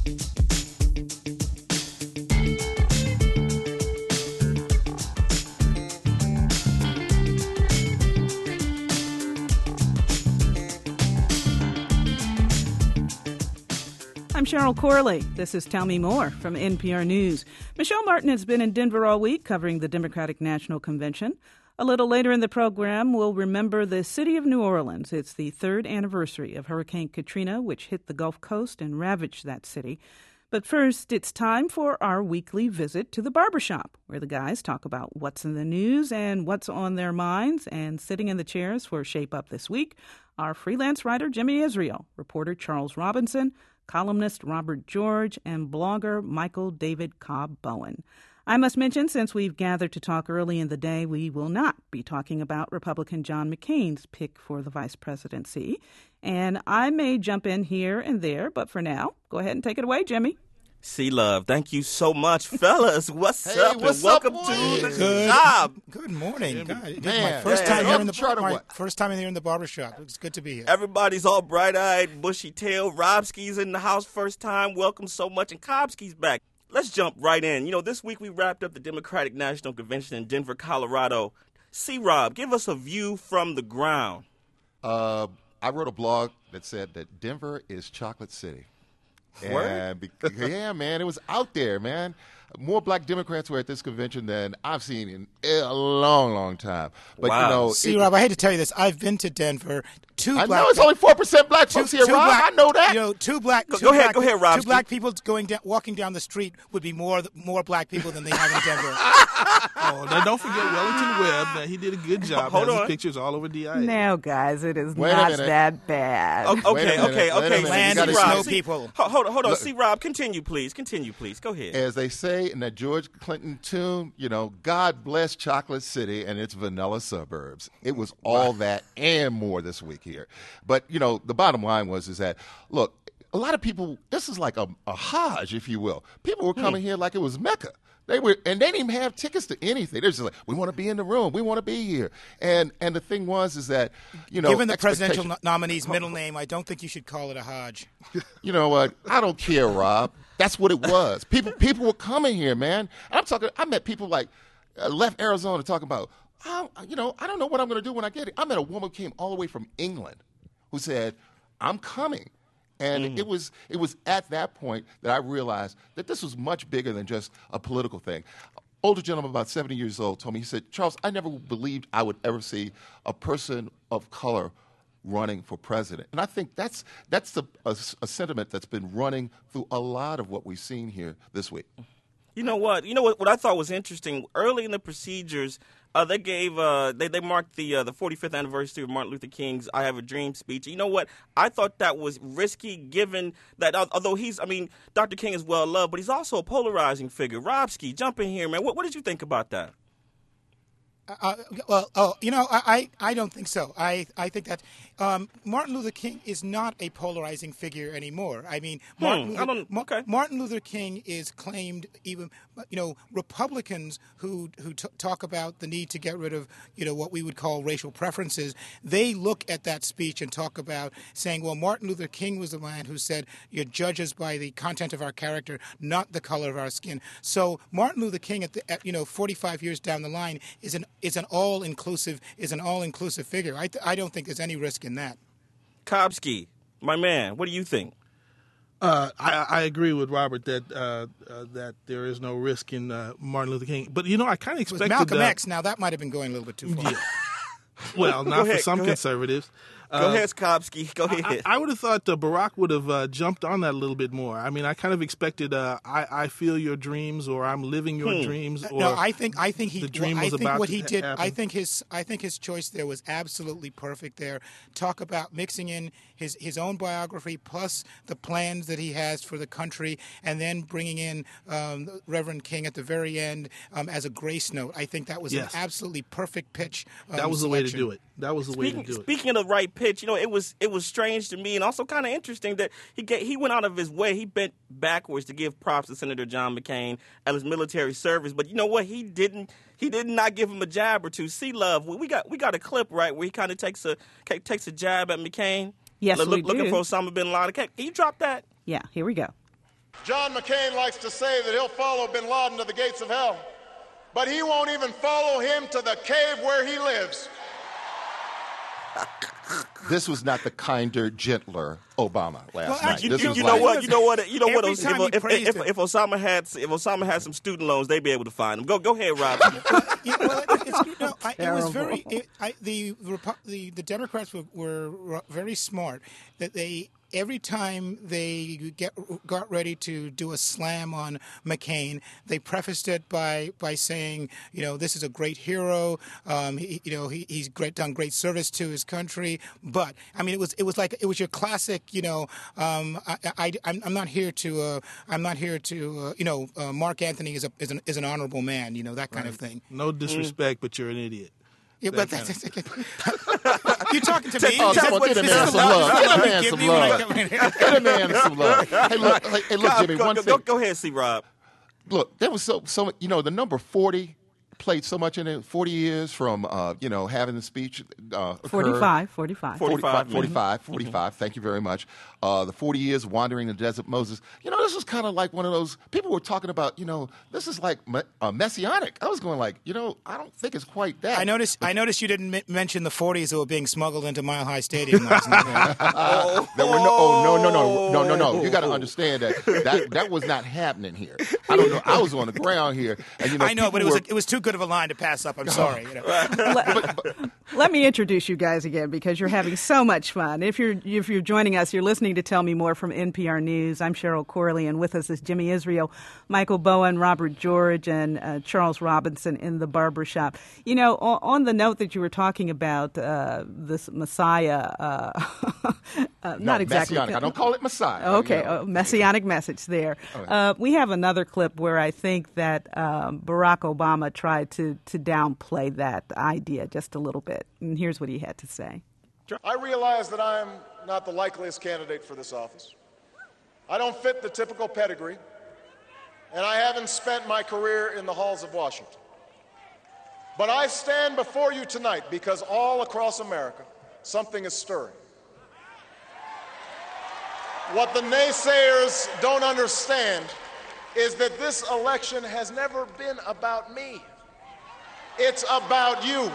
I'm Cheryl Corley. This is Tell Me More from NPR News. Michelle Martin has been in Denver all week covering the Democratic National Convention. A little later in the program, we'll remember the city of New Orleans. It's the third anniversary of Hurricane Katrina, which hit the Gulf Coast and ravaged that city. But first, it's time for our weekly visit to the barbershop, where the guys talk about what's in the news and what's on their minds. And sitting in the chairs for Shape Up this week are freelance writer Jimmy Israel, reporter Charles Robinson, columnist Robert George, and blogger Michael David Cobb Bowen. I must mention, since we've gathered to talk early in the day, we will not be talking about Republican John McCain's pick for the vice presidency. And I may jump in here and there, but for now, go ahead and take it away, Jimmy. C-Love, thank you so much, fellas. What's up? What's and welcome up, to the Good. job. Good morning. God, it is Man, my first time here in the first time here in the barbershop. It's good to be here. Everybody's all bright-eyed, bushy-tailed. Robski's in the house first time. Welcome so much. And Cobbski's back. Let's jump right in. You know, this week we wrapped up the Democratic National Convention in Denver, Colorado. C-Rob, give us a view from the ground. I wrote a blog that said that Denver is Chocolate City. Yeah, man, it was out there, man. More black Democrats were at this convention than I've seen in a long, long time. But wow. you know, see, Rob, I hate to tell you this. I've been to Denver. I know it's only 4% black folks here, Rob. I know that. You know, Go ahead, Rob. Two black people walking down the street would be more black people than they have in Denver. Oh, now don't forget Wellington Webb. Now, he did a good job. Hold on. His pictures all over DIA. No, guys, it is Wait a not minute. that bad. Okay. Land of snow people. Hold on. See, Rob, continue, please. Go ahead. As they say in that George Clinton tune, you know, God bless Chocolate City and its vanilla suburbs. It was all that and more this week here. But, you know, the bottom line is that, look, a lot of people, this is like a Hajj, if you will. People were coming here like it was Mecca. And they didn't even have tickets to anything. They're just like, we want to be in the room. We want to be here. And the thing is that, you know, given the presidential nominee's middle name, I don't think you should call it a Hajj. You know what? I don't care, Rob. That's what it was. People were coming here, man. I met people like left Arizona talking about, I don't know what I'm going to do when I get it. I met a woman who came all the way from England who said, I'm coming. And it was at that point that I realized that this was much bigger than just a political thing. Older gentleman, about 70 years old, told me, he said, Charles, I never believed I would ever see a person of color running for president. And I think that's a sentiment that's been running through a lot of what we've seen here this week. You know what? What I thought was interesting, early in the procedures, they gave they marked the 45th anniversary of Martin Luther King's "I Have a Dream" speech. You know what? I thought that was risky, given that although Dr. King is well loved, but he's also a polarizing figure. Robski, jump in here, man. What did you think about that? I don't think so. I think that Martin Luther King is not a polarizing figure anymore. I mean, Martin Luther King is claimed, even, Republicans who talk about the need to get rid of, what we would call racial preferences, they look at that speech and talk about saying, well, Martin Luther King was the man who said, you're judges by the content of our character, not the color of our skin. So Martin Luther King, at 45 years down the line, is an all-inclusive figure. I don't think there's any risk in that. Cobbski, my man, what do you think? I agree with Robert that there is no risk in Martin Luther King. But, I kind of expected Malcolm X. Now, that might have been going a little bit too far. Yeah. Well, not for some conservatives. Go ahead, Cobbski. Go ahead. I would have thought Barack would have jumped on that a little bit more. I mean, I kind of expected I feel your dreams, or I'm living your dreams. Or no, I think he. The dream I was think about what to he did. happen. I think his choice there was absolutely perfect. There, talk about mixing in his own biography plus the plans that he has for the country, and then bringing in Reverend King at the very end as a grace note. I think that was an absolutely perfect pitch. That was the way to do it. That was the way to do it. Speaking of the right pitch, it was strange to me, and also kind of interesting that he went out of his way. He bent backwards to give props to Senator John McCain and his military service. But you know what? He did not give him a jab or two. C-Love, we got a clip right where he kind of takes a jab at McCain. Yes, we do. Looking for Osama bin Laden. Can you drop that? Yeah, here we go. John McCain likes to say that he'll follow bin Laden to the gates of hell, but he won't even follow him to the cave where he lives. This was not the kinder, gentler Obama last night. You know what? If Osama had some student loans, they'd be able to find him. Go ahead, Rob. It was very. The Democrats were very smart that they. Every time they got ready to do a slam on McCain, they prefaced it by saying, this is a great hero. He's done great service to his country. But I mean, it was your classic. I'm not here to. Mark Anthony is an honorable man. That kind of thing. No disrespect, but you're an idiot. Yeah, but you're talking to me. Oh, come on, get a man some love. Get a man some love. Get a man some love. Hey, look, Jimmy. One thing. Go ahead, C. Rob. Look, there was so the number 40 played so much in it. 40 years from having the speech. 45. Thank you very much. The 40 years wandering in the desert, Moses. This was kind of like one of those people were talking about. This is like messianic. I was going like, I don't think it's quite that. I noticed you didn't mention the 40s that were being smuggled into Mile High Stadium last night. There were no. You got to understand that was not happening here. I don't know. I was on the ground here, and I know, but it was too good of a line to pass up. I'm sorry. Let me introduce you guys again because you're having so much fun. If you're joining us, you're listening to Tell Me More from NPR News. I'm Cheryl Corley, and with us is Jimmy Israel, Michael Bowen, Robert George, and Charles Robinson in the barbershop. On the note that you were talking about this Messiah, not exactly. Messianic. I don't call it Messiah. Okay, messianic message there. Okay. We have another clip where I think that Barack Obama tried to downplay that idea just a little bit. And here's what he had to say. I realize that I am not the likeliest candidate for this office. I don't fit the typical pedigree, and I haven't spent my career in the halls of Washington. But I stand before you tonight because all across America, something is stirring. What the naysayers don't understand is that this election has never been about me. It's about you.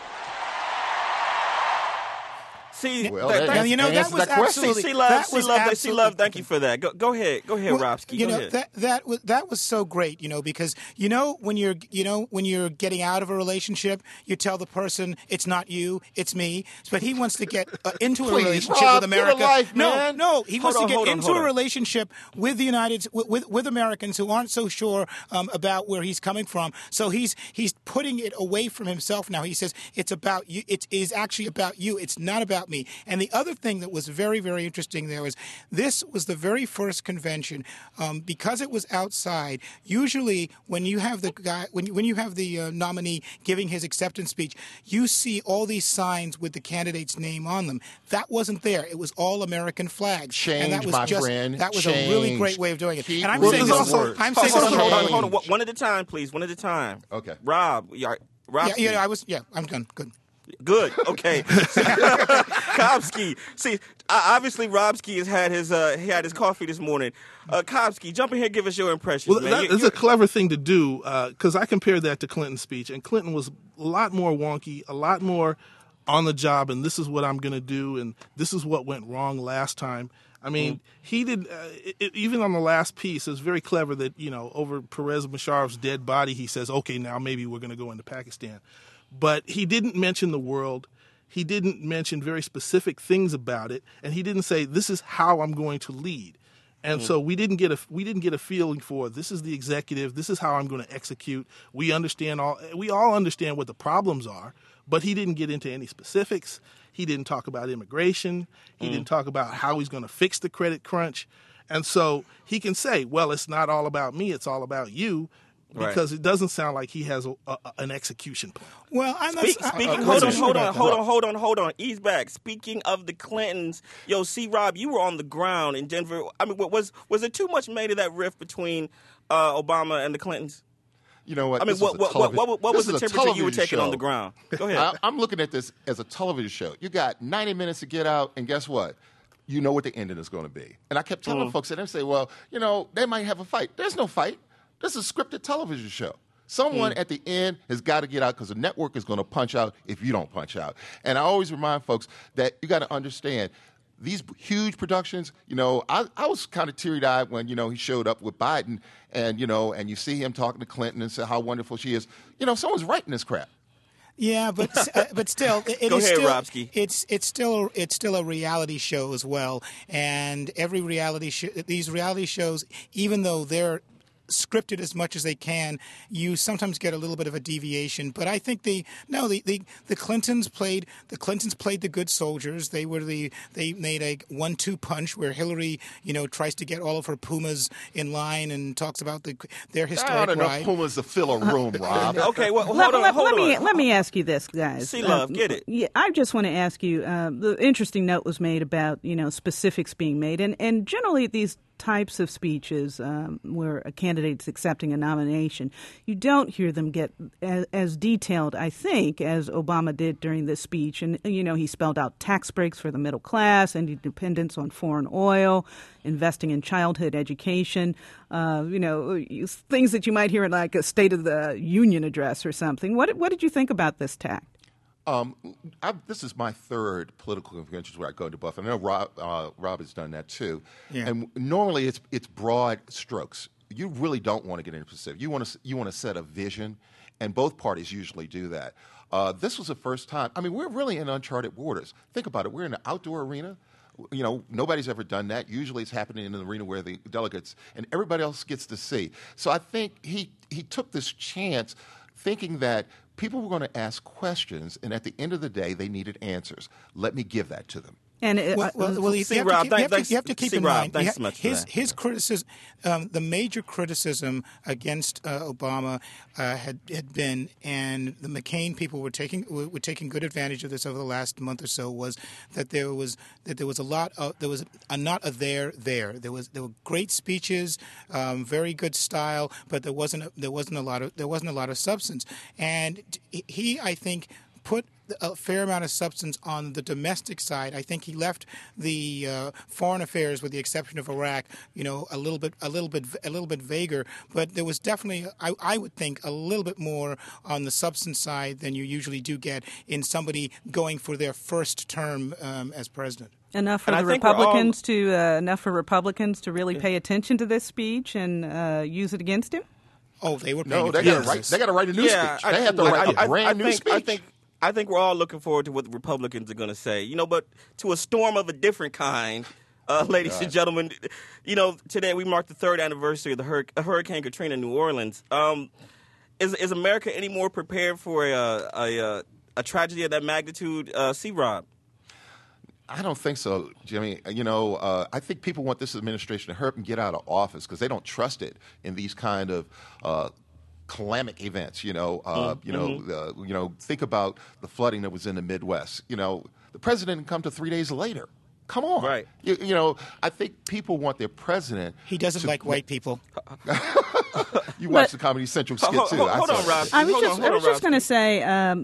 See, well, that was absolutely. See, love. Thank you for that. Go ahead, Robsky. That was so great. Because when you're getting out of a relationship, you tell the person it's not you, it's me. But he wants to get into a relationship with America. He wants to get into a relationship with the with Americans who aren't so sure about where he's coming from. So he's putting it away from himself now. He says it's about you. It is actually about you. It's not about me. And the other thing that was very, very interesting there was this was the very first convention because it was outside. Usually, when you have the guy, when you have the nominee giving his acceptance speech, you see all these signs with the candidate's name on them. That wasn't there. It was all American flags. Change, and that was a really great way of doing it. And I'm saying this also. Hold on. One at a time, please. One at a time. Okay. Rob. I'm done. Good. Okay. Kopsky. See, obviously Robsky has had his coffee this morning. Kopsky, jump in here, give us your impressions. Well, that is a clever thing to do because I compared that to Clinton's speech, and Clinton was a lot more wonky, a lot more on the job, and this is what I'm going to do, and this is what went wrong last time. I mean, he did, even on the last piece, it was very clever that, over Pervez Musharraf's dead body, he says, okay, now maybe we're going to go into Pakistan. But he didn't mention the world. He didn't mention very specific things about it, and he didn't say this is how I'm going to lead. And so we didn't get a feeling for this is the executive. This is how I'm going to execute. We all understand what the problems are, but he didn't get into any specifics. He didn't talk about immigration. He didn't talk about how he's going to fix the credit crunch. And so he can say, well, it's not all about me. It's all about you. Because it doesn't sound like he has an execution plan. Well, I'm not speaking. Hold on. Ease back. Speaking of the Clintons, C. Rob, you were on the ground in Denver. I mean, was there too much made of that rift between Obama and the Clintons? You know what? I mean, what was the temperature you were taking on the ground? Go ahead. I'm looking at this as a television show. You got 90 minutes to get out, and guess what? you know what the ending is going to be. And I kept telling folks that, they say, well, they might have a fight. There's no fight. This is a scripted television show. Someone at the end has got to get out because the network is going to punch out if you don't punch out. And I always remind folks that you got to understand these huge productions. I was kind of teary-eyed when he showed up with Biden, and and you see him talking to Clinton and say how wonderful she is. Someone's writing this crap. Yeah, but still, Go ahead, Robski. It's still a reality show as well, and every these reality shows, even though they're scripted as much as they can, you sometimes get a little bit of a deviation. But I think the Clintons played the good soldiers. They made a 1-2 punch where Hillary tries to get all of her Pumas in line and talks about their historic ride. Not enough Pumas to fill a room, Rob. Okay, well, hold on. Let me ask you this, guys. See, love, get it. Yeah, I just want to ask you. The interesting note was made about specifics being made, and generally these types of speeches where a candidate's accepting a nomination, you don't hear them get as detailed, I think, as Obama did during this speech. And, he spelled out tax breaks for the middle class and dependence on foreign oil, investing in childhood education, things that you might hear in like a State of the Union address or something. What did you think about this tact? This is my third political convention where I go to Buffalo. I know Rob has done that too. Yeah. And normally it's broad strokes. You really don't want to get into specific. You want to set a vision, and both parties usually do that. This was the first time. I mean, we're really in uncharted waters. Think about it. We're in an outdoor arena. Nobody's ever done that. Usually it's happening in an arena where the delegates and everybody else gets to see. So I think he took this chance thinking that people were going to ask questions, and at the end of the day, they needed answers. Let me give that to them. And you have to keep in mind his criticism. The major criticism against Obama had been, and the McCain people were taking good advantage of this over the last month or so, was that there was not a there. There were great speeches, very good style, but there wasn't a lot of substance. And he, I think, put a fair amount of substance on the domestic side. I think he left the foreign affairs, with the exception of Iraq, a little bit vaguer. But there was definitely, I would think, a little bit more on the substance side than you usually do get in somebody going for their first term as president. Enough for Republicans to really pay attention to this speech and use it against him. Oh, they were. No, they got to write a new speech. They have to write a brand new speech. I think we're all looking forward to what the Republicans are going to say. But to a storm of a different kind, ladies and gentlemen, today we mark the third anniversary of the Hurricane Katrina in New Orleans. Is America any more prepared for a tragedy of that magnitude? C-Rob? I don't think so, Jimmy. I think people want this administration to hurry up and get out of office because they don't trust it in these kind of calamic events. Think about the flooding that was in the Midwest. The president didn't come to 3 days later. Come on. Right. I think people want their president. He doesn't like white people. You watch the Comedy Central skit too. Hold on, Rob. I was just going to say,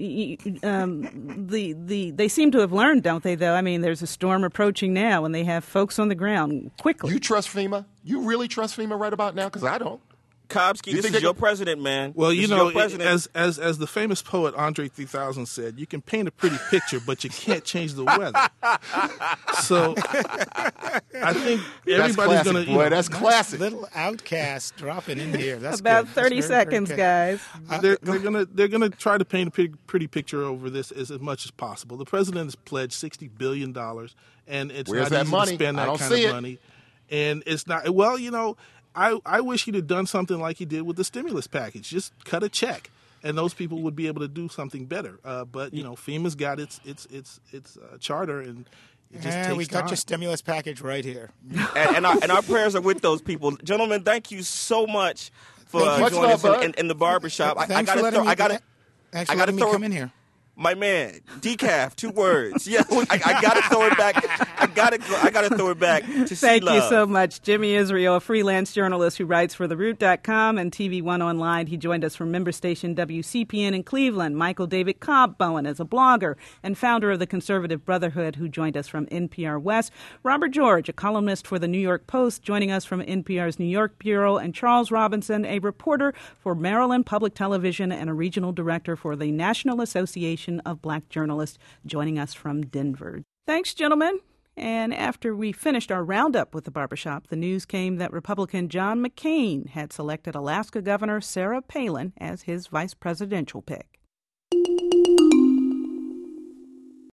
they seem to have learned, don't they? Though, I mean, there's a storm approaching now, and they have folks on the ground quickly. You trust FEMA? You really trust FEMA right about now? Because I don't. Kobski, this is your president, man. Well, as the famous poet Andre 3000 said, you can paint a pretty picture, but you can't change the weather. So I think everybody's going to. That's classic. Little outcast dropping in here. That's about good. 30 seconds, guys. They're gonna try to paint a pretty picture over this as much as possible. The president has pledged $60 billion, and it's Where's not that easy money? to spend that kind of money. And it's not. Well, I wish he'd have done something like he did with the stimulus package. Just cut a check, and those people would be able to do something better. But FEMA's got its charter, and it just takes we got time. your stimulus package right here. and our prayers are with those people, gentlemen. Thank you so much for joining us in the barbershop. Thanks for letting me come in here. My man, decaf, 2 words. Yeah, I got to throw it back. I got to throw it back to Thank C-Love. you so much. Jimmy Israel, a freelance journalist who writes for TheRoot.com and TV One Online. He joined us from member station WCPN in Cleveland. Michael David Cobb Bowen is a blogger and founder of the Conservative Brotherhood, who joined us from NPR West. Robert George, a columnist for the New York Post, joining us from NPR's New York Bureau. And Charles Robinson, a reporter for Maryland Public Television and a regional director for the National Association of Black Journalists, joining us from Denver. Thanks, gentlemen. And after we finished our roundup with the barbershop, the news came that Republican John McCain had selected Alaska Governor Sarah Palin as his vice presidential pick.